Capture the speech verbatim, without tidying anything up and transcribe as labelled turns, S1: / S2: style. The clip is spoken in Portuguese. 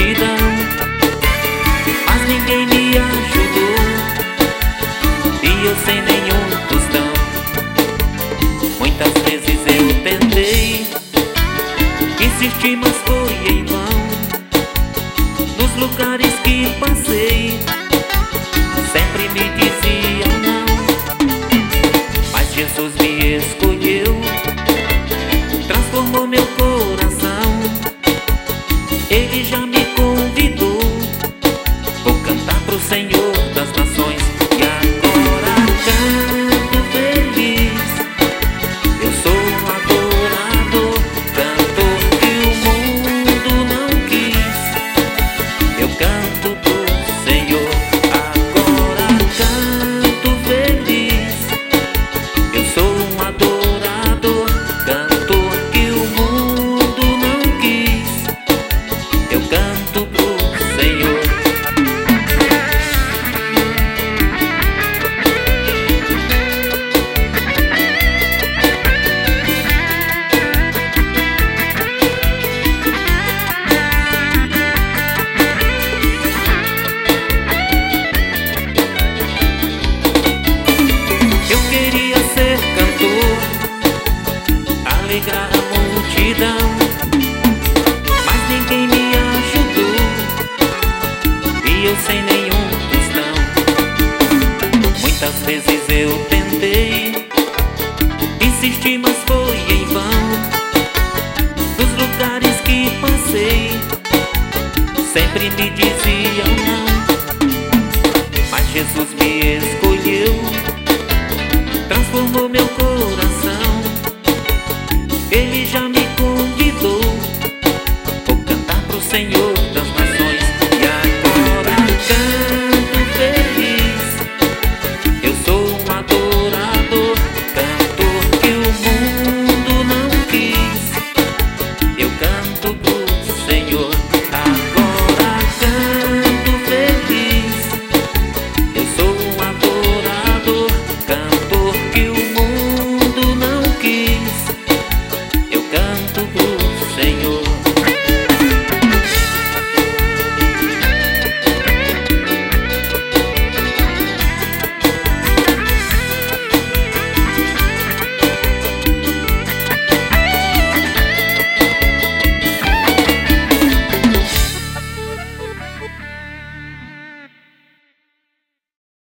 S1: multidão, mas ninguém me ajudou, e eu sem nenhum tostão. Muitas vezes eu tentei, insisti, mas foi em vão. Nos lugares que passei, sempre me diziam não, mas Jesus me escolheu, transformou meu coração. Ele já me convidou, vou cantar pro Senhor das nações. E agora canto feliz, eu sou um adorador, cantor que o mundo não quis. Eu canto pro Senhor, agora canto feliz, eu sou um adorador, cantor que o mundo não quis. Eu canto pro Senhor. Eu queria ser cantor, alegrar a multidão, mas ninguém me ajudou, e eu sem nenhum tostão. Muitas vezes eu tentei, insisti, mas foi em vão. Nos lugares que passei, sempre me diziam não, mas Jesus me escolheu, transformou meu coração. Ele já me convidou, vou cantar pro Senhor